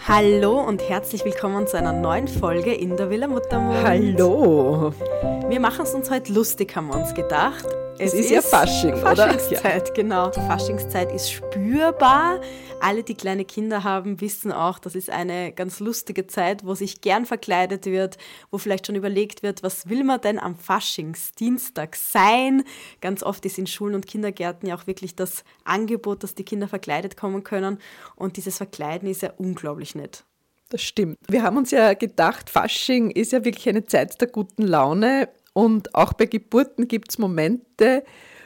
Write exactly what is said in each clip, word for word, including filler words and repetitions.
Hallo und herzlich willkommen zu einer neuen Folge in der Villa Muttermund. Hallo. Wir machen es uns heute lustig, haben wir uns gedacht. Es, es ist, ist ja Fasching, Faschingszeit, oder? Genau. Die Faschingszeit ist spürbar. Alle, die kleine Kinder haben, wissen auch, das ist eine ganz lustige Zeit, wo sich gern verkleidet wird, wo vielleicht schon überlegt wird, was will man denn am Faschingsdienstag sein? Ganz oft ist in Schulen und Kindergärten ja auch wirklich das Angebot, dass die Kinder verkleidet kommen können. Und dieses Verkleiden ist ja unglaublich nett. Das stimmt. Wir haben uns ja gedacht, Fasching ist ja wirklich eine Zeit der guten Laune. Und auch bei Geburten gibt es Momente,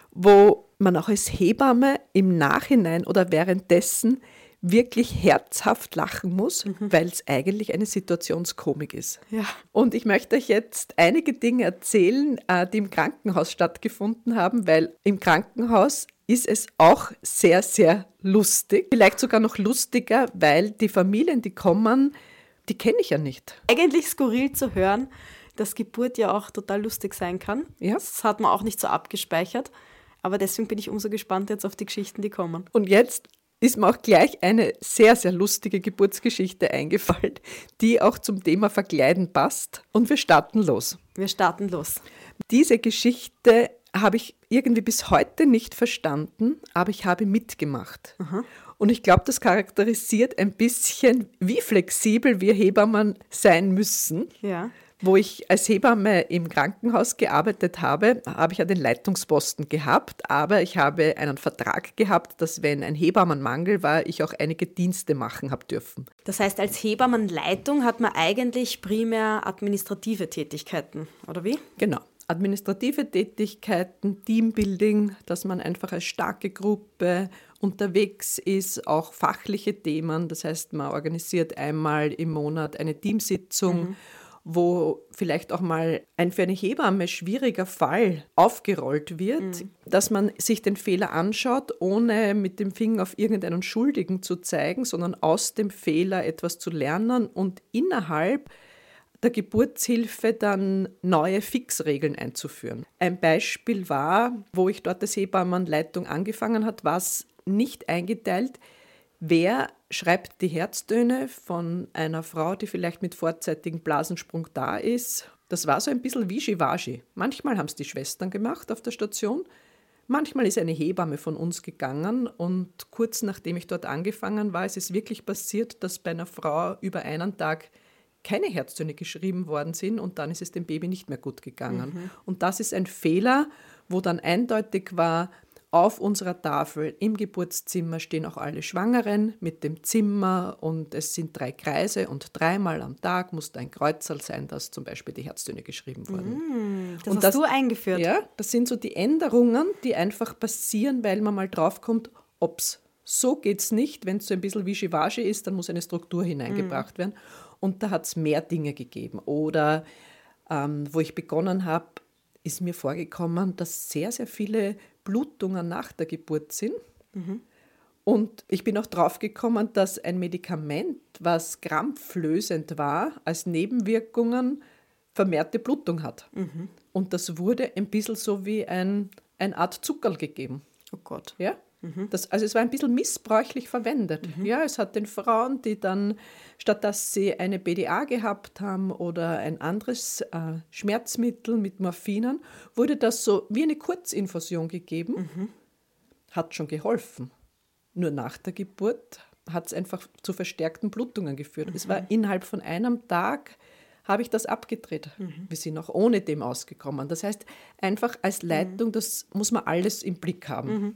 wo man auch als Hebamme im Nachhinein oder währenddessen wirklich herzhaft lachen muss, mhm. weil es eigentlich eine Situationskomik ist. Ja. Und ich möchte euch jetzt einige Dinge erzählen, die im Krankenhaus stattgefunden haben, weil im Krankenhaus ist es auch sehr, sehr lustig. Vielleicht sogar noch lustiger, weil die Familien, die kommen, die kenne ich ja nicht. Eigentlich skurril zu hören, dass Geburt ja auch total lustig sein kann. Ja. Das hat man auch nicht so abgespeichert. Aber deswegen bin ich umso gespannt jetzt auf die Geschichten, die kommen. Und jetzt ist mir auch gleich eine sehr, sehr lustige Geburtsgeschichte eingefallen, die auch zum Thema Verkleiden passt. Und wir starten los. Wir starten los. Diese Geschichte habe ich irgendwie bis heute nicht verstanden, aber ich habe mitgemacht. Aha. Und ich glaube, das charakterisiert ein bisschen, wie flexibel wir Hebammen sein müssen. Ja. Wo ich als Hebamme im Krankenhaus gearbeitet habe, habe ich ja den Leitungsposten gehabt, aber ich habe einen Vertrag gehabt, dass wenn ein Hebammenmangel war, ich auch einige Dienste machen habe dürfen. Das heißt, als Hebammenleitung hat man eigentlich primär administrative Tätigkeiten, oder wie? Genau. Administrative Tätigkeiten, Teambuilding, dass man einfach als starke Gruppe unterwegs ist, auch fachliche Themen. Das heißt, man organisiert einmal im Monat eine Teamsitzung, mhm. wo vielleicht auch mal ein für eine Hebamme schwieriger Fall aufgerollt wird, mhm. dass man sich den Fehler anschaut, ohne mit dem Finger auf irgendeinen Schuldigen zu zeigen, sondern aus dem Fehler etwas zu lernen und innerhalb der Geburtshilfe dann neue Fixregeln einzuführen. Ein Beispiel war, wo ich dort als Hebammenleitung angefangen habe, war es nicht eingeteilt, wer schreibt die Herztöne von einer Frau, die vielleicht mit vorzeitigem Blasensprung da ist. Das war so ein bisschen wie Wischiwaschi. Manchmal haben es die Schwestern gemacht auf der Station, manchmal ist eine Hebamme von uns gegangen und kurz nachdem ich dort angefangen war, ist es wirklich passiert, dass bei einer Frau über einen Tag keine Herztöne geschrieben worden sind und dann ist es dem Baby nicht mehr gut gegangen. Mhm. Und das ist ein Fehler, wo dann eindeutig war, auf unserer Tafel im Geburtszimmer stehen auch alle Schwangeren mit dem Zimmer und es sind drei Kreise und dreimal am Tag muss da ein Kreuzerl sein, dass zum Beispiel die Herztöne geschrieben wurden. Mhm. Das und hast das, du eingeführt? Ja, das sind so die Änderungen, die einfach passieren, weil man mal draufkommt, ob's so geht's nicht. Wenn es so ein bisschen Wischiwaschi ist, dann muss eine Struktur hineingebracht mhm. werden. Und da hat es mehr Dinge gegeben. Oder ähm, wo ich begonnen habe, ist mir vorgekommen, dass sehr, sehr viele Blutungen nach der Geburt sind. Mhm. Und ich bin auch draufgekommen, dass ein Medikament, was krampflösend war, als Nebenwirkungen vermehrte Blutung hat. Mhm. Und das wurde ein bisschen so wie ein, eine Art Zuckerl gegeben. Oh Gott. Ja? Das, also es war ein bisschen missbräuchlich verwendet. Mhm. Ja, es hat den Frauen, die dann, statt dass sie eine B D A gehabt haben oder ein anderes äh, Schmerzmittel mit Morphinen, wurde das so wie eine Kurzinfusion gegeben. Mhm. Hat schon geholfen. Nur nach der Geburt hat es einfach zu verstärkten Blutungen geführt. Mhm. Es war innerhalb von einem Tag, habe ich das abgedreht. Mhm. Wir sind auch ohne dem ausgekommen. Das heißt, einfach als Leitung, mhm. das muss man alles im Blick haben. Mhm.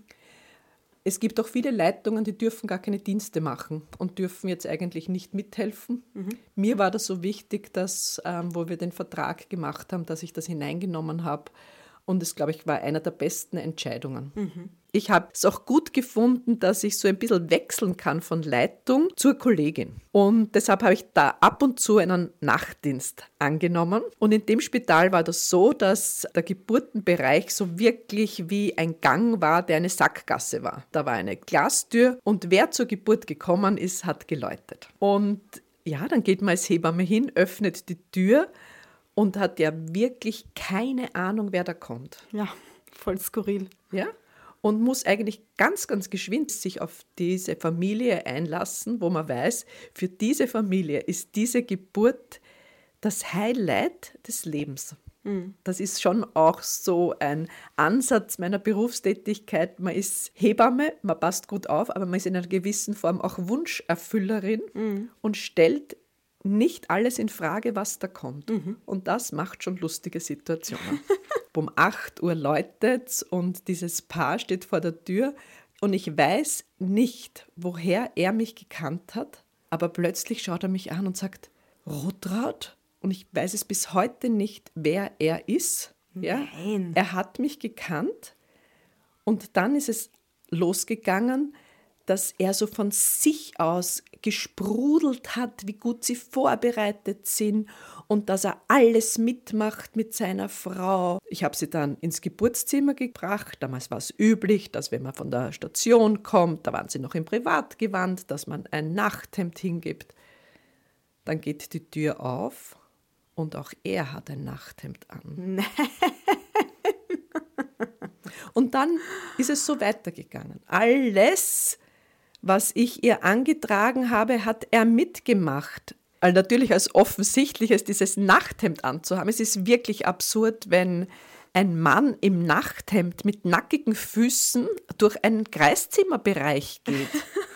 Es gibt auch viele Leitungen, die dürfen gar keine Dienste machen und dürfen jetzt eigentlich nicht mithelfen. Mhm. Mir war das so wichtig, dass, ähm, wo wir den Vertrag gemacht haben, dass ich das hineingenommen habe. Und es, glaube ich, war einer der besten Entscheidungen. Mhm. Ich habe es auch gut gefunden, dass ich so ein bisschen wechseln kann von Leitung zur Kollegin. Und deshalb habe ich da ab und zu einen Nachtdienst angenommen. Und in dem Spital war das so, dass der Geburtenbereich so wirklich wie ein Gang war, der eine Sackgasse war. Da war eine Glastür und wer zur Geburt gekommen ist, hat geläutet. Und ja, dann geht man als Hebamme hin, öffnet die Tür und hat ja wirklich keine Ahnung, wer da kommt. Ja, voll skurril. Ja? und muss eigentlich ganz, ganz geschwind sich auf diese Familie einlassen, wo man weiß, für diese Familie ist diese Geburt das Highlight des Lebens. Mhm. Das ist schon auch so ein Ansatz meiner Berufstätigkeit. Man ist Hebamme, man passt gut auf, aber man ist in einer gewissen Form auch Wunscherfüllerin mhm. und stellt nicht alles in Frage, was da kommt. Mhm. Und das macht schon lustige Situationen. Um acht Uhr läutet's und dieses Paar steht vor der Tür und ich weiß nicht, woher er mich gekannt hat, aber plötzlich schaut er mich an und sagt, Rotraud? Und ich weiß es bis heute nicht, wer er ist. Ja? Nein. Er hat mich gekannt und dann ist es losgegangen, dass er so von sich aus gesprudelt hat, wie gut sie vorbereitet sind und dass er alles mitmacht mit seiner Frau. Ich habe sie dann ins Geburtszimmer gebracht. Damals war es üblich, dass wenn man von der Station kommt, da waren sie noch im Privatgewand, dass man ein Nachthemd hingibt. Dann geht die Tür auf und auch er hat ein Nachthemd an. Nein. Und dann ist es so weitergegangen. Alles, was ich ihr angetragen habe, hat er mitgemacht. Also natürlich als Offensichtliches, dieses Nachthemd anzuhaben. Es ist wirklich absurd, wenn ein Mann im Nachthemd mit nackigen Füßen durch einen Kreiszimmerbereich geht.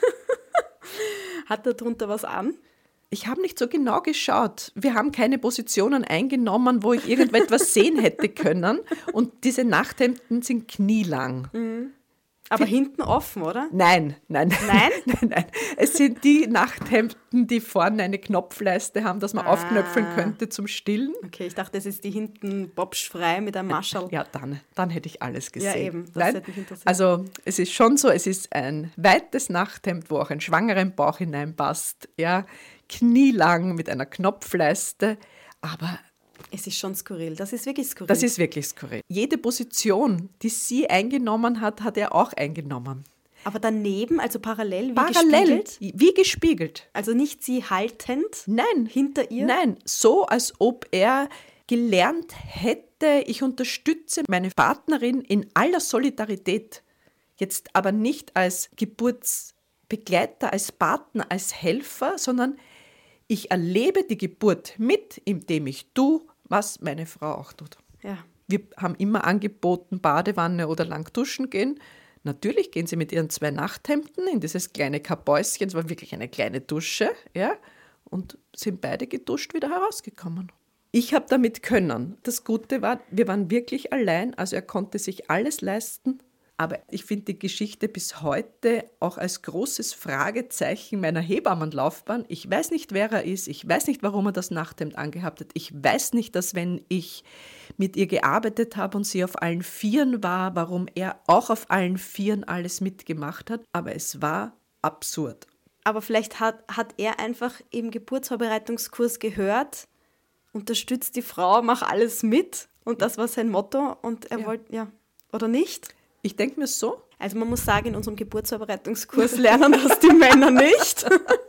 Hat er drunter was an? Ich habe nicht so genau geschaut. Wir haben keine Positionen eingenommen, wo ich irgendetwas sehen hätte können. Und diese Nachthemden sind knielang. Mhm. Aber Für, hinten offen, oder? Nein, nein, nein. nein, nein. Es sind die Nachthemden, die vorne eine Knopfleiste haben, dass man ah. aufknöpfeln könnte zum Stillen. Okay, ich dachte, es ist die hinten bobschfrei mit einem Mascherl. Ja, dann, dann hätte ich alles gesehen. Ja, eben. Das nein? hätte mich interessiert. Also es ist schon so, es ist ein weites Nachthemd, wo auch ein schwangeren Bauch hineinpasst. Ja, knielang mit einer Knopfleiste, aber es ist schon skurril. Das ist wirklich skurril. Das ist wirklich skurril. Jede Position, die sie eingenommen hat, hat er auch eingenommen. Aber daneben, also parallel, wie parallel, gespiegelt? Wie gespiegelt. Also nicht sie haltend? Nein. Hinter ihr? Nein, so als ob er gelernt hätte, ich unterstütze meine Partnerin in aller Solidarität. Jetzt aber nicht als Geburtsbegleiter, als Partner, als Helfer, sondern ich erlebe die Geburt mit, indem ich tue, was meine Frau auch tut. Ja. Wir haben immer angeboten, Badewanne oder lang duschen gehen. Natürlich gehen sie mit ihren zwei Nachthemden in dieses kleine Kabäuschen, es war wirklich eine kleine Dusche, ja, und sind beide geduscht wieder herausgekommen. Ich habe damit können. Das Gute war, wir waren wirklich allein, also er konnte sich alles leisten. Aber ich finde die Geschichte bis heute auch als großes Fragezeichen meiner Hebammenlaufbahn. Ich weiß nicht, wer er ist. Ich weiß nicht, warum er das Nachthemd angehabt hat. Ich weiß nicht, dass wenn ich mit ihr gearbeitet habe und sie auf allen Vieren war, warum er auch auf allen Vieren alles mitgemacht hat. Aber es war absurd. Aber vielleicht hat, hat er einfach im Geburtsvorbereitungskurs gehört, unterstützt die Frau, mach alles mit. Und das war sein Motto. Und er ja. wollte, ja, oder nicht? Ich denke mir so. Also man muss sagen, in unserem Geburtsvorbereitungskurs lernen das die Männer nicht.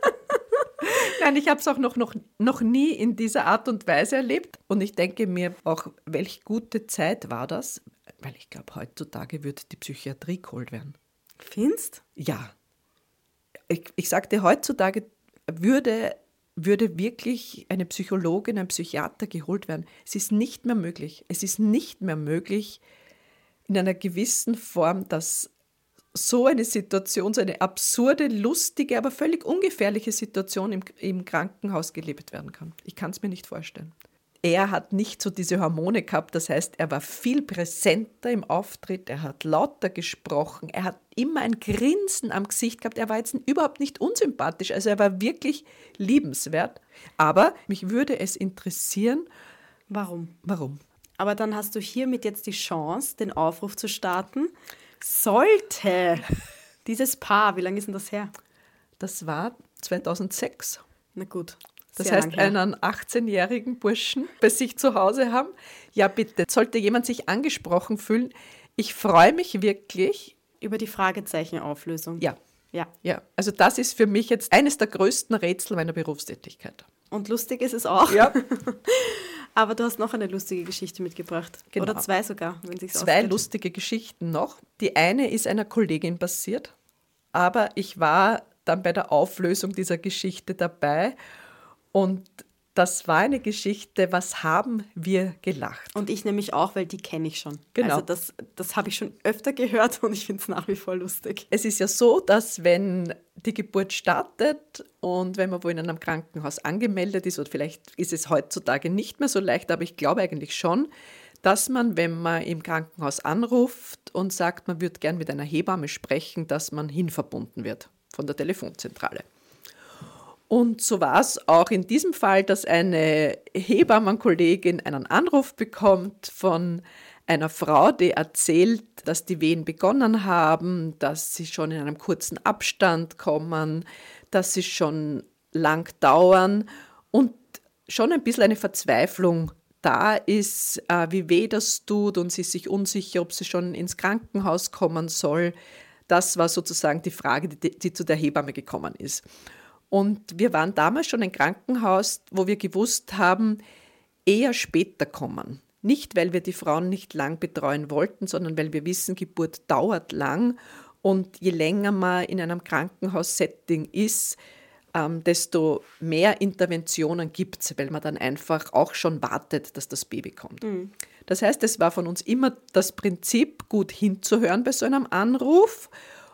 Nein, ich habe es auch noch, noch, noch nie in dieser Art und Weise erlebt. Und ich denke mir auch, welch gute Zeit war das, weil ich glaube, heutzutage würde die Psychiatrie geholt werden. Findest? Ja. Ich, ich sagte, heutzutage würde, würde wirklich eine Psychologin, ein Psychiater geholt werden. Es ist nicht mehr möglich. Es ist nicht mehr möglich, in einer gewissen Form, dass so eine Situation, so eine absurde, lustige, aber völlig ungefährliche Situation im, im Krankenhaus gelebt werden kann. Ich kann es mir nicht vorstellen. Er hat nicht so diese Hormone gehabt, das heißt, er war viel präsenter im Auftritt, er hat lauter gesprochen, er hat immer ein Grinsen am Gesicht gehabt, er war jetzt überhaupt nicht unsympathisch, also er war wirklich liebenswert. Aber mich würde es interessieren, warum? Warum? Aber dann hast du hiermit jetzt die Chance, den Aufruf zu starten. Sollte dieses Paar, wie lange ist denn das her? Das war zweitausendsechs. Na gut. Das heißt, einen achtzehnjährigen Burschen bei sich zu Hause haben. Ja, bitte, sollte jemand sich angesprochen fühlen, ich freue mich wirklich. Über die Fragezeichenauflösung. Ja. Ja. Ja. Also das ist für mich jetzt eines der größten Rätsel meiner Berufstätigkeit. Und lustig ist es auch. Ja. Aber du hast noch eine lustige Geschichte mitgebracht. Genau. Oder zwei sogar, wenn sich's Zwei ausgeht. lustige Geschichten noch. Die eine ist einer Kollegin passiert, aber ich war dann bei der Auflösung dieser Geschichte dabei und das war eine Geschichte, was haben wir gelacht? Und ich nämlich auch, weil die kenne ich schon. Genau. Also das, das habe ich schon öfter gehört und ich finde es nach wie vor lustig. Es ist ja so, dass wenn die Geburt startet und wenn man wo in einem Krankenhaus angemeldet ist, oder vielleicht ist es heutzutage nicht mehr so leicht, aber ich glaube eigentlich schon, dass man, wenn man im Krankenhaus anruft und sagt, man würde gern mit einer Hebamme sprechen, dass man hinverbunden wird von der Telefonzentrale. Und so war es auch in diesem Fall, dass eine Hebammenkollegin einen Anruf bekommt von einer Frau, die erzählt, dass die Wehen begonnen haben, dass sie schon in einem kurzen Abstand kommen, dass sie schon lang dauern und schon ein bisschen eine Verzweiflung da ist, wie weh das tut und sie ist sich unsicher, ob sie schon ins Krankenhaus kommen soll. Das war sozusagen die Frage, die, die zu der Hebamme gekommen ist. Und wir waren damals schon ein Krankenhaus, wo wir gewusst haben, eher später kommen. Nicht, weil wir die Frauen nicht lang betreuen wollten, sondern weil wir wissen, Geburt dauert lang. Und je länger man in einem Krankenhaussetting ist, ähm, desto mehr Interventionen gibt es, weil man dann einfach auch schon wartet, dass das Baby kommt. Mhm. Das heißt, es war von uns immer das Prinzip, gut hinzuhören bei so einem Anruf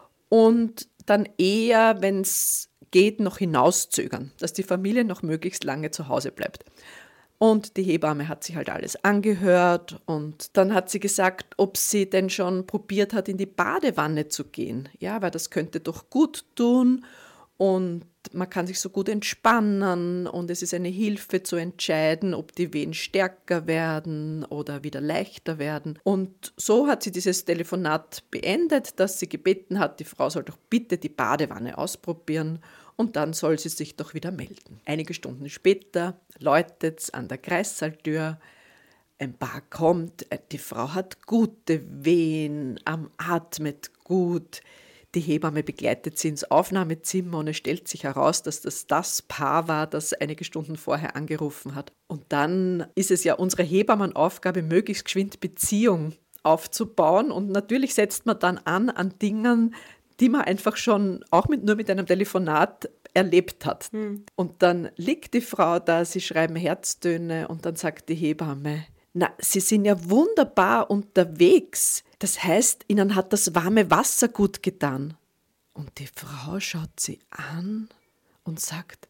und dann eher, wenn es geht, noch hinauszögern, dass die Familie noch möglichst lange zu Hause bleibt. Und die Hebamme hat sich halt alles angehört und dann hat sie gesagt, ob sie denn schon probiert hat, in die Badewanne zu gehen. Ja, weil das könnte doch gut tun und man kann sich so gut entspannen und es ist eine Hilfe zu entscheiden, ob die Wehen stärker werden oder wieder leichter werden. Und so hat sie dieses Telefonat beendet, dass sie gebeten hat, die Frau soll doch bitte die Badewanne ausprobieren und dann soll sie sich doch wieder melden. Einige Stunden später läutet es an der Kreissaaltür. Ein Paar kommt, die Frau hat gute Wehen, am atmet gut. Die Hebamme begleitet sie ins Aufnahmezimmer und es stellt sich heraus, dass das das Paar war, das einige Stunden vorher angerufen hat. Und dann ist es ja unsere Hebammenaufgabe, möglichst geschwind Beziehung aufzubauen. Und natürlich setzt man dann an an Dingen, die man einfach schon auch mit, nur mit einem Telefonat erlebt hat. Hm. Und dann liegt die Frau da, sie schreiben Herztöne und dann sagt die Hebamme, na, Sie sind ja wunderbar unterwegs. Das heißt, Ihnen hat das warme Wasser gut getan. Und die Frau schaut sie an und sagt,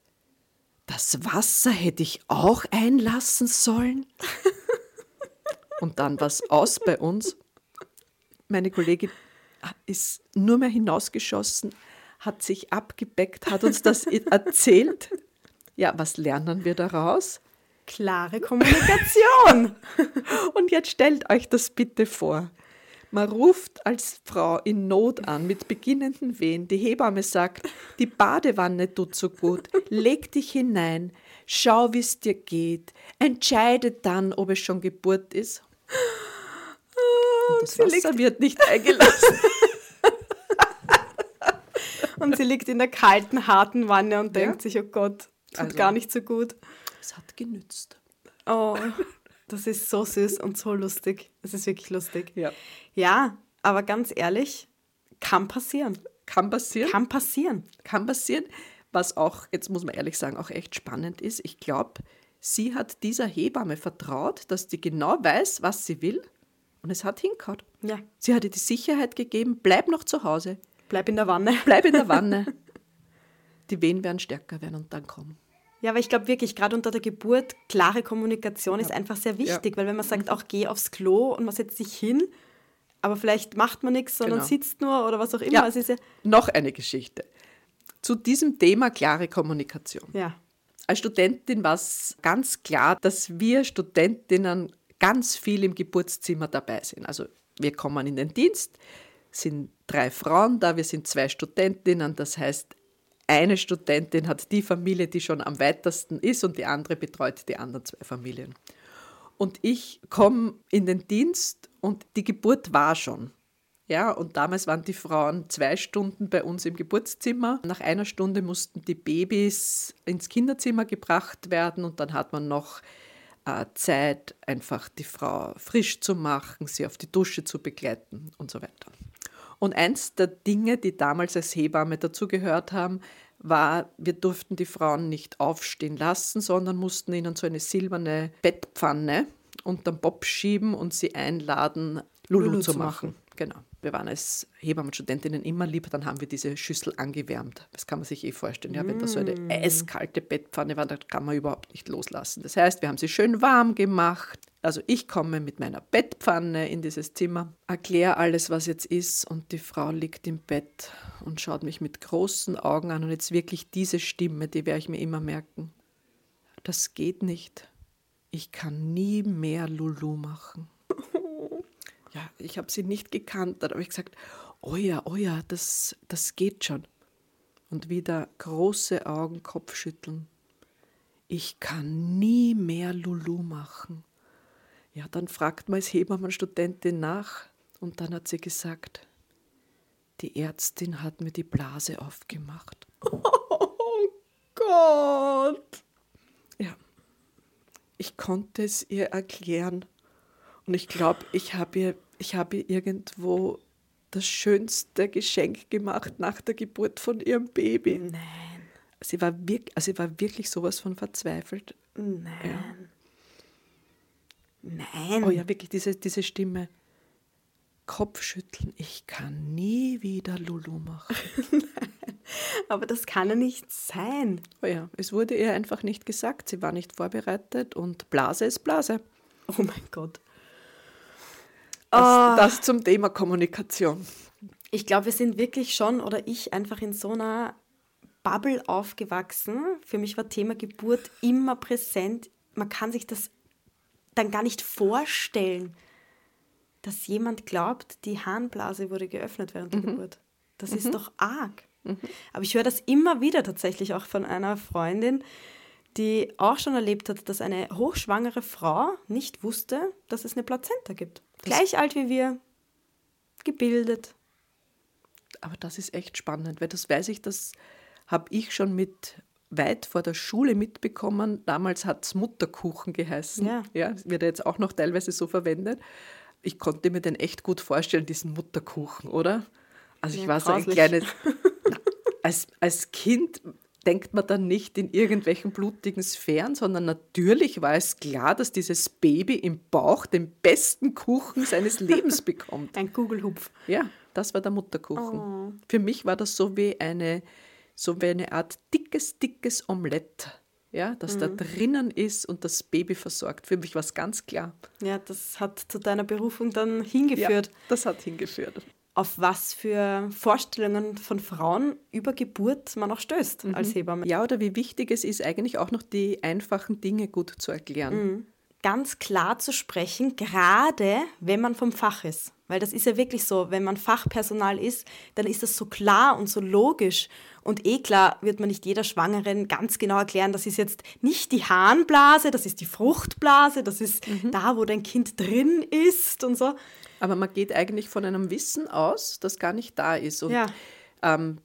das Wasser hätte ich auch einlassen sollen. Und dann war es aus bei uns. Meine Kollegin ist nur mehr hinausgeschossen, hat sich abgebeckt, hat uns das erzählt. Ja, was lernen wir daraus? Klare Kommunikation. Und jetzt stellt euch das bitte vor. Man ruft als Frau in Not an mit beginnenden Wehen. Die Hebamme sagt, die Badewanne tut so gut. Leg dich hinein, schau, wie es dir geht. Entscheide dann, ob es schon Geburt ist. Und das Wasser wird nicht eingelassen. Und sie liegt in der kalten, harten Wanne und denkt ja. sich, oh Gott, tut also, gar nicht so gut. Es hat genützt. Oh, das ist so süß und so lustig. Es ist wirklich lustig. Ja. Ja, aber ganz ehrlich, kann passieren. Kann passieren. Kann passieren. Kann passieren. Was auch, jetzt muss man ehrlich sagen, auch echt spannend ist. Ich glaube, sie hat dieser Hebamme vertraut, dass die genau weiß, was sie will. Und es hat hingehauen. Ja. Sie hat ihr die Sicherheit gegeben, bleib noch zu Hause. Bleib in der Wanne. Bleib in der Wanne. Die Wehen werden stärker werden und dann kommen. Ja, aber ich glaube wirklich, gerade unter der Geburt, klare Kommunikation ja. ist einfach sehr wichtig, ja. weil wenn man sagt, auch geh aufs Klo und man setzt sich hin, aber vielleicht macht man nichts, sondern genau. sitzt nur oder was auch immer. Ja. Es ist ja noch eine Geschichte. Zu diesem Thema klare Kommunikation. Ja. Als Studentin war es ganz klar, dass wir Studentinnen ganz viel im Geburtszimmer dabei sind. Also wir kommen in den Dienst, sind drei Frauen da, wir sind zwei Studentinnen, das heißt, eine Studentin hat die Familie, die schon am weitesten ist und die andere betreut die anderen zwei Familien. Und ich komme in den Dienst und die Geburt war schon. Ja, und damals waren die Frauen zwei Stunden bei uns im Geburtszimmer. Nach einer Stunde mussten die Babys ins Kinderzimmer gebracht werden und dann hat man noch äh, Zeit, einfach die Frau frisch zu machen, sie auf die Dusche zu begleiten und so weiter. Und eins der Dinge, die damals als Hebamme dazugehört haben, war, wir durften die Frauen nicht aufstehen lassen, sondern mussten ihnen so eine silberne Bettpfanne unter den Bob schieben und sie einladen, Lulu, Lulu zu, zu machen. machen. Genau. Wir waren als Hebammenstudentinnen immer lieb, dann haben wir diese Schüssel angewärmt. Das kann man sich eh vorstellen. Ja, wenn da so eine eiskalte Bettpfanne war, dann kann man überhaupt nicht loslassen. Das heißt, wir haben sie schön warm gemacht. Also ich komme mit meiner Bettpfanne in dieses Zimmer, erkläre alles, was jetzt ist, und die Frau liegt im Bett und schaut mich mit großen Augen an. Und jetzt wirklich diese Stimme, die werde ich mir immer merken. Das geht nicht. Ich kann nie mehr Lulu machen. Ja, ich habe sie nicht gekannt. Dann habe ich gesagt, oh ja, oh ja, das, das geht schon. Und wieder große Augen, Kopfschütteln. Ich kann nie mehr Lulu machen. Ja, dann fragt man als Hebammenstudentin nach. Und dann hat sie gesagt, die Ärztin hat mir die Blase aufgemacht. Oh Gott! Ja, ich konnte es ihr erklären. Und ich glaube, ich habe ihr, ich habe ihr irgendwo das schönste Geschenk gemacht nach der Geburt von ihrem Baby. Nein. Sie war wirklich, also sie war wirklich sowas von verzweifelt. Nein. Ja. Nein. Oh ja, wirklich, diese, diese Stimme. Kopfschütteln, ich kann nie wieder Lulu machen. Nein, aber das kann ja nicht sein. Oh ja, es wurde ihr einfach nicht gesagt. Sie war nicht vorbereitet und Blase ist Blase. Oh mein Gott. Das, oh. das zum Thema Kommunikation. Ich glaube, wir sind wirklich schon, oder ich, einfach in so einer Bubble aufgewachsen. Für mich war Thema Geburt immer präsent. Man kann sich das dann gar nicht vorstellen, dass jemand glaubt, die Harnblase wurde geöffnet während der mhm. Geburt. Das mhm. ist doch arg. Mhm. Aber ich höre das immer wieder tatsächlich auch von einer Freundin, die auch schon erlebt hat, dass eine hochschwangere Frau nicht wusste, dass es eine Plazenta gibt. Das Gleich alt wie wir, gebildet. Aber das ist echt spannend, weil das weiß ich, das habe ich schon mit weit vor der Schule mitbekommen. Damals hat es Mutterkuchen geheißen. Ja. Ja, wird ja jetzt auch noch teilweise so verwendet. Ich konnte mir den echt gut vorstellen, diesen Mutterkuchen, oder? Also ich ja, war so ein kleines... Na, als, als Kind denkt man dann nicht in irgendwelchen blutigen Sphären, sondern natürlich war es klar, dass dieses Baby im Bauch den besten Kuchen seines Lebens bekommt. Ein Kugelhupf. Ja, das war der Mutterkuchen. Oh. Für mich war das so wie eine, so wie eine Art dickes, dickes Omelett, ja, das mhm. da drinnen ist und das Baby versorgt. Für mich war es ganz klar. Ja, das hat zu deiner Berufung dann hingeführt. Ja, das hat hingeführt. Auf was für Vorstellungen von Frauen über Geburt man auch stößt mhm. als Hebamme. Ja, oder wie wichtig es ist, eigentlich auch noch die einfachen Dinge gut zu erklären. Mhm. Ganz klar zu sprechen, gerade wenn man vom Fach ist. Weil das ist ja wirklich so, wenn man Fachpersonal ist, dann ist das so klar und so logisch. Und eh klar wird man nicht jeder Schwangeren ganz genau erklären, das ist jetzt nicht die Harnblase, das ist die Fruchtblase, das ist mhm. da, wo dein Kind drin ist und so. Aber man geht eigentlich von einem Wissen aus, das gar nicht da ist. Und ja. ähm,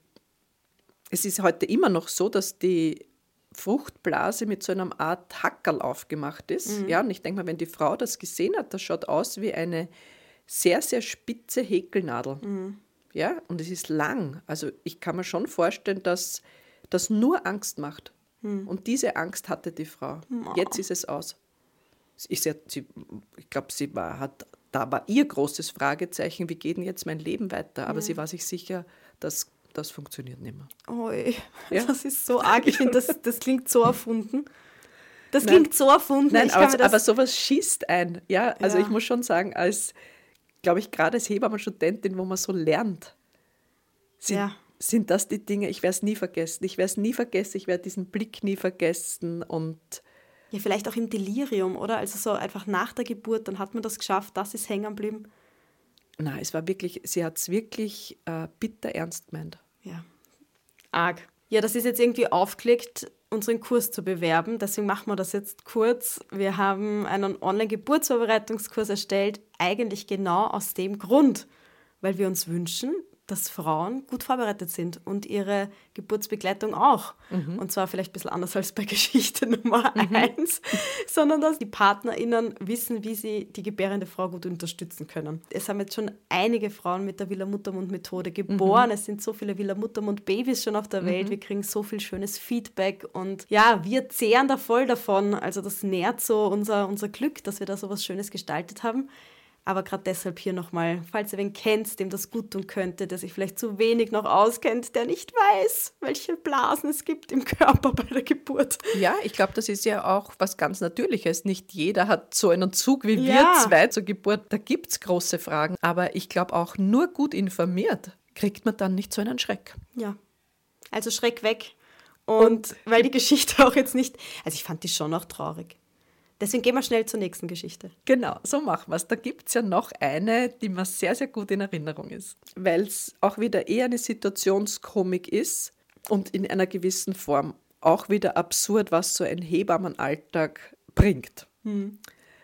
es ist heute immer noch so, dass die Fruchtblase mit so einer Art Hackerl aufgemacht ist. Mhm. Ja, und ich denke mal, wenn die Frau das gesehen hat, das schaut aus wie eine sehr, sehr spitze Häkelnadel. Mhm. Ja, und es ist lang. Also ich kann mir schon vorstellen, dass das nur Angst macht. Mhm. Und diese Angst hatte die Frau. Oh. Jetzt ist es aus. Ich, sie, ich glaube, sie war, hat, da war ihr großes Fragezeichen, wie geht denn jetzt mein Leben weiter? Aber mhm. sie war sich sicher, dass das funktioniert nicht mehr. Oi, ja? Das ist so arg. Ich finde, das, das klingt so erfunden. Das Nein. klingt so erfunden. Nein, ich aber, kann mir das aber sowas schießt ein. Ja, also ja. ich muss schon sagen, als, glaube ich, gerade als Hebammenstudentin, wo man so lernt, sind, ja. sind das die Dinge, ich werde es nie vergessen. Ich werde es nie vergessen, ich werde diesen Blick nie vergessen. Und ja, vielleicht auch im Delirium, oder? Also so einfach nach der Geburt, dann hat man das geschafft, das ist hängen geblieben. Nein, es war wirklich, sie hat es wirklich äh, bitter ernst gemeint. Ja, arg. Ja, das ist jetzt irgendwie aufgelegt, unseren Kurs zu bewerben. Deswegen machen wir das jetzt kurz. Wir haben einen Online-Geburtsvorbereitungskurs erstellt, eigentlich genau aus dem Grund, weil wir uns wünschen, dass Frauen gut vorbereitet sind und ihre Geburtsbegleitung auch. Mhm. Und zwar vielleicht ein bisschen anders als bei Geschichte Nummer mhm. eins, sondern dass die PartnerInnen wissen, wie sie die gebärende Frau gut unterstützen können. Es haben jetzt schon einige Frauen mit der Wieler-Muttermund-Methode geboren. Mhm. Es sind so viele Wieler-Muttermund-Babys schon auf der Welt. Mhm. Wir kriegen so viel schönes Feedback und ja, wir zehren da voll davon. Also das nährt so unser, unser Glück, dass wir da so was Schönes gestaltet haben. Aber gerade deshalb hier nochmal, falls ihr wen kennt, dem das gut tun könnte, der sich vielleicht zu wenig noch auskennt, der nicht weiß, welche Blasen es gibt im Körper bei der Geburt. Ja, ich glaube, das ist ja auch was ganz Natürliches. Nicht jeder hat so einen Zug wie ja. wir zwei zur Geburt. Da gibt es große Fragen. Aber ich glaube auch, nur gut informiert kriegt man dann nicht so einen Schreck. Ja, also Schreck weg. Und, Und weil die Geschichte auch jetzt nicht, also ich fand die schon auch traurig. Deswegen gehen wir schnell zur nächsten Geschichte. Genau, so machen wir es. Da gibt es ja noch eine, die mir sehr, sehr gut in Erinnerung ist. Weil es auch wieder eher eine Situationskomik ist und in einer gewissen Form auch wieder absurd, was so ein Hebammenalltag bringt. Hm.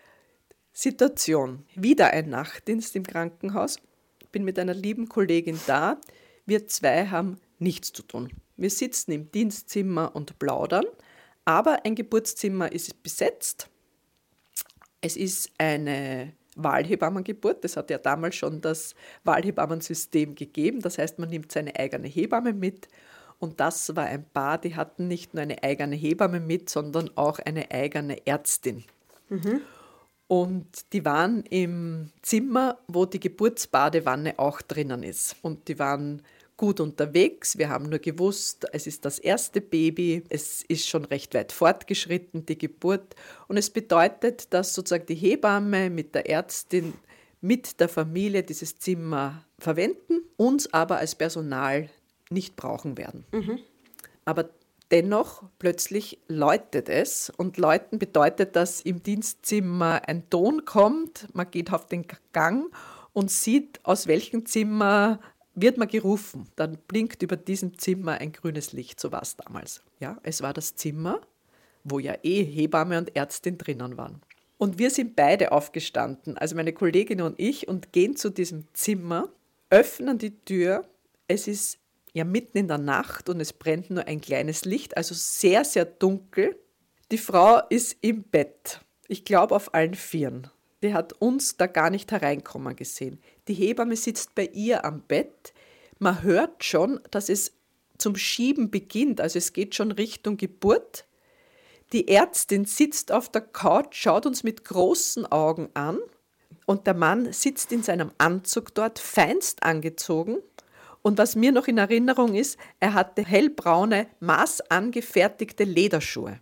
Situation. Wieder ein Nachtdienst im Krankenhaus. Bin mit einer lieben Kollegin da. Wir zwei haben nichts zu tun. Wir sitzen im Dienstzimmer und plaudern, aber ein Geburtszimmer ist besetzt. Es ist eine Wahlhebammengeburt. Das hat ja damals schon das Wahlhebammensystem gegeben. Das heißt, man nimmt seine eigene Hebamme mit. Und das war ein Paar, die hatten nicht nur eine eigene Hebamme mit, sondern auch eine eigene Ärztin. Mhm. Und die waren im Zimmer, wo die Geburtsbadewanne auch drinnen ist. Und die waren gut unterwegs. Wir haben nur gewusst, es ist das erste Baby, es ist schon recht weit fortgeschritten, die Geburt. Und es bedeutet, dass sozusagen die Hebamme mit der Ärztin, mit der Familie dieses Zimmer verwenden, uns aber als Personal nicht brauchen werden. Mhm. Aber dennoch plötzlich läutet es. Und läuten bedeutet, dass im Dienstzimmer ein Ton kommt. Man geht auf den Gang und sieht, aus welchem Zimmer wird man gerufen, dann blinkt über diesem Zimmer ein grünes Licht, so war es damals. Ja, es war das Zimmer, wo ja eh Hebamme und Ärztin drinnen waren. Und wir sind beide aufgestanden, also meine Kollegin und ich, und gehen zu diesem Zimmer, öffnen die Tür. Es ist ja mitten in der Nacht und es brennt nur ein kleines Licht, also sehr, sehr dunkel. Die Frau ist im Bett, ich glaube auf allen Vieren. Die hat uns da gar nicht hereinkommen gesehen. Die Hebamme sitzt bei ihr am Bett. Man hört schon, dass es zum Schieben beginnt, also es geht schon Richtung Geburt. Die Ärztin sitzt auf der Couch, schaut uns mit großen Augen an und der Mann sitzt in seinem Anzug dort, feinst angezogen. Und was mir noch in Erinnerung ist, er hatte hellbraune, maßangefertigte Lederschuhe.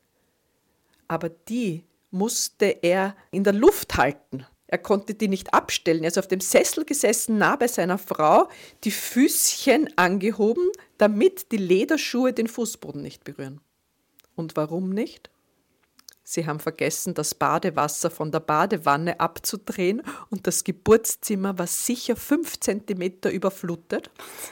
Aber die musste er in der Luft halten. Er konnte die nicht abstellen. Er ist auf dem Sessel gesessen, nah bei seiner Frau, die Füßchen angehoben, damit die Lederschuhe den Fußboden nicht berühren. Und warum nicht? Sie haben vergessen, das Badewasser von der Badewanne abzudrehen und das Geburtszimmer war sicher fünf Zentimeter überflutet.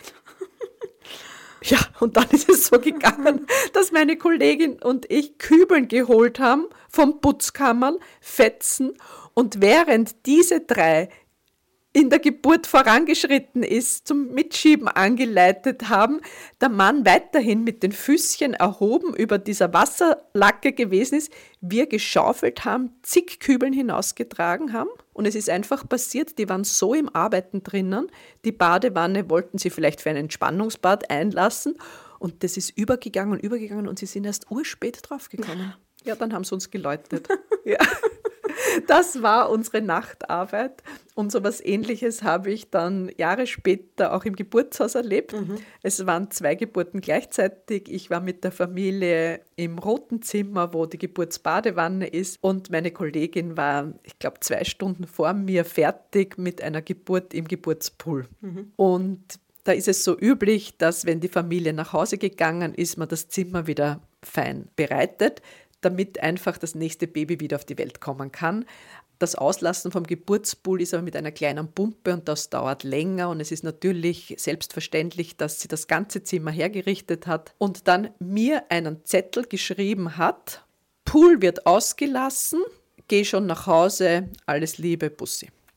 Ja, und dann ist es so gegangen, dass meine Kollegin und ich Kübeln geholt haben vom Putzkammern, Fetzen. Und während diese drei in der Geburt vorangeschritten ist, zum Mitschieben angeleitet haben, der Mann weiterhin mit den Füßchen erhoben über dieser Wasserlacke gewesen ist, wir geschaufelt haben, zig Kübeln hinausgetragen haben. Und es ist einfach passiert, die waren so im Arbeiten drinnen, die Badewanne wollten sie vielleicht für ein Entspannungsbad einlassen und das ist übergegangen und übergegangen und sie sind erst urspät draufgekommen. Ja, dann haben sie uns geläutet. Ja. Das war unsere Nachtarbeit und so etwas Ähnliches habe ich dann Jahre später auch im Geburtshaus erlebt. Mhm. Es waren zwei Geburten gleichzeitig. Ich war mit der Familie im roten Zimmer, wo die Geburtsbadewanne ist und meine Kollegin war, ich glaube, zwei Stunden vor mir fertig mit einer Geburt im Geburtspool. Mhm. Und da ist es so üblich, dass wenn die Familie nach Hause gegangen ist, man das Zimmer wieder fein bereitet, damit einfach das nächste Baby wieder auf die Welt kommen kann. Das Auslassen vom Geburtspool ist aber mit einer kleinen Pumpe und das dauert länger und es ist natürlich selbstverständlich, dass sie das ganze Zimmer hergerichtet hat und dann mir einen Zettel geschrieben hat, Pool wird ausgelassen, geh schon nach Hause, alles Liebe, Bussi.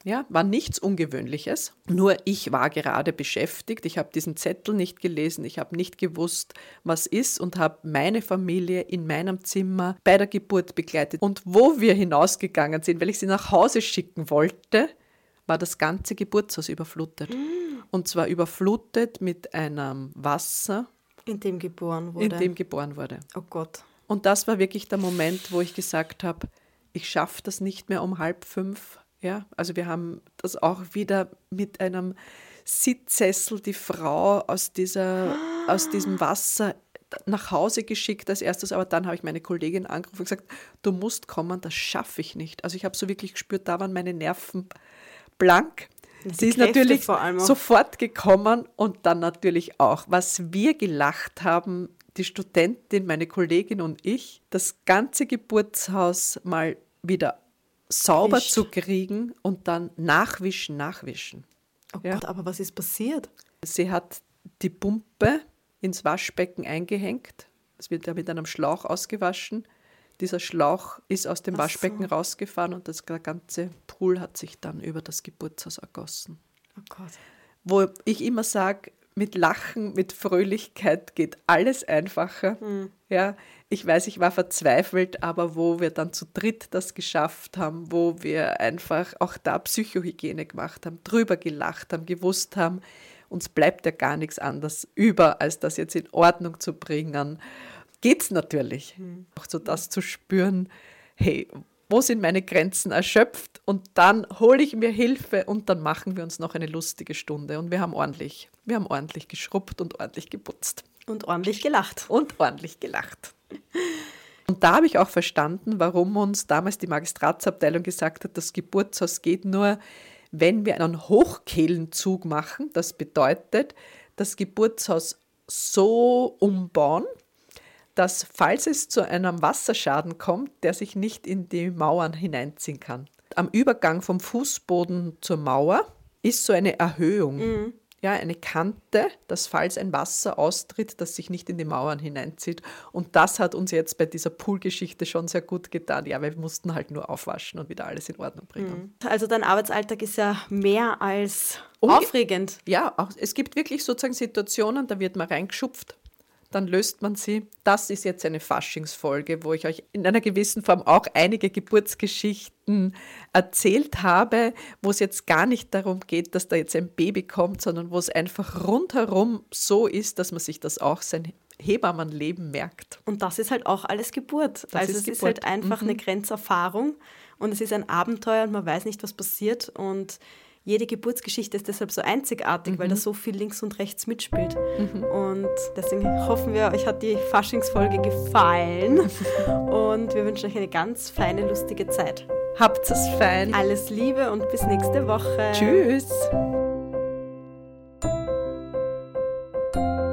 Ja, war nichts Ungewöhnliches. Nur ich war gerade beschäftigt. Ich habe diesen Zettel nicht gelesen. Ich habe nicht gewusst, was ist und habe meine Familie in meinem Zimmer bei der Geburt begleitet. Und wo wir hinausgegangen sind, weil ich sie nach Hause schicken wollte, war das ganze Geburtshaus überflutet. Mm. Und zwar überflutet mit einem Wasser, in dem geboren wurde. In dem geboren wurde. Oh Gott. Und das war wirklich der Moment, wo ich gesagt habe, ich schaffe das nicht mehr um halb fünf. Ja, also wir haben das auch wieder mit einem Sitzsessel die Frau aus, dieser, ah. aus diesem Wasser nach Hause geschickt als erstes, aber dann habe ich meine Kollegin angerufen und gesagt, du musst kommen, das schaffe ich nicht. Also ich habe so wirklich gespürt, da waren meine Nerven blank. Die Sie ist Kräfte natürlich sofort gekommen und dann natürlich auch, was wir gelacht haben, die Studentin, meine Kollegin und ich, das ganze Geburtshaus mal wieder sauber Wisch. zu kriegen und dann nachwischen, nachwischen. Oh ja. Gott, aber was ist passiert? Sie hat die Pumpe ins Waschbecken eingehängt. Es wird ja mit einem Schlauch ausgewaschen. Dieser Schlauch ist aus dem Ach Waschbecken so. rausgefahren und das ganze Pool hat sich dann über das Geburtshaus ergossen. Oh Gott. Wo ich immer sage, mit Lachen, mit Fröhlichkeit geht alles einfacher. Mhm. Ja, ich weiß, ich war verzweifelt, aber wo wir dann zu dritt das geschafft haben, wo wir einfach auch da Psychohygiene gemacht haben, drüber gelacht haben, gewusst haben, uns bleibt ja gar nichts anderes über, als das jetzt in Ordnung zu bringen, geht's natürlich. Mhm. Auch so das zu spüren, hey, wo sind meine Grenzen erschöpft? Und dann hole ich mir Hilfe und dann machen wir uns noch eine lustige Stunde. Und wir haben ordentlich, wir haben ordentlich geschrubbt und ordentlich geputzt. Und ordentlich gelacht. Und ordentlich gelacht. Und da habe ich auch verstanden, warum uns damals die Magistratsabteilung gesagt hat, das Geburtshaus geht nur, wenn wir einen Hochkehlenzug machen. Das bedeutet, das Geburtshaus so umbauen, dass, falls es zu einem Wasserschaden kommt, der sich nicht in die Mauern hineinziehen kann. Am Übergang vom Fußboden zur Mauer ist so eine Erhöhung, mhm. ja, eine Kante, dass, falls ein Wasser austritt, das sich nicht in die Mauern hineinzieht. Und das hat uns jetzt bei dieser Poolgeschichte schon sehr gut getan. Ja, wir mussten halt nur aufwaschen und wieder alles in Ordnung bringen. Mhm. Also dein Arbeitsalltag ist ja mehr als Unge- aufregend. Ja, auch, es gibt wirklich sozusagen Situationen, da wird man reingeschupft. Dann löst man sie. Das ist jetzt eine Faschingsfolge, wo ich euch in einer gewissen Form auch einige Geburtsgeschichten erzählt habe, wo es jetzt gar nicht darum geht, dass da jetzt ein Baby kommt, sondern wo es einfach rundherum so ist, dass man sich das auch sein Hebammenleben merkt. Und das ist halt auch alles Geburt. Das also ist es Geburt. Ist halt einfach mhm. eine Grenzerfahrung und es ist ein Abenteuer und man weiß nicht, was passiert und jede Geburtsgeschichte ist deshalb so einzigartig, mhm. weil da so viel links und rechts mitspielt. Mhm. Und deswegen hoffen wir, euch hat die Faschingsfolge gefallen. Und wir wünschen euch eine ganz feine, lustige Zeit. Habt es fein. Alles Liebe und bis nächste Woche. Tschüss.